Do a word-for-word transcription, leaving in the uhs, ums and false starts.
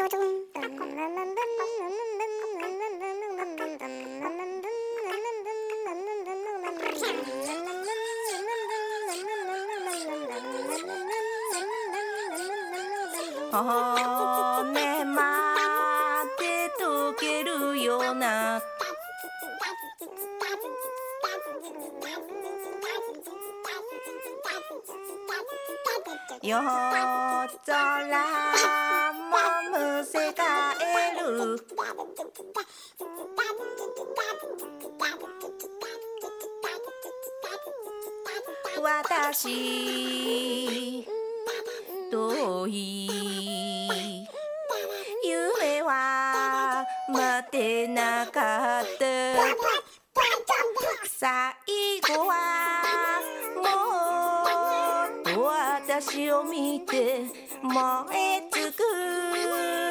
骨まで溶けるような夜空もむせ返る私遠い夢は待てなかった最後はもう私を見て燃え尽く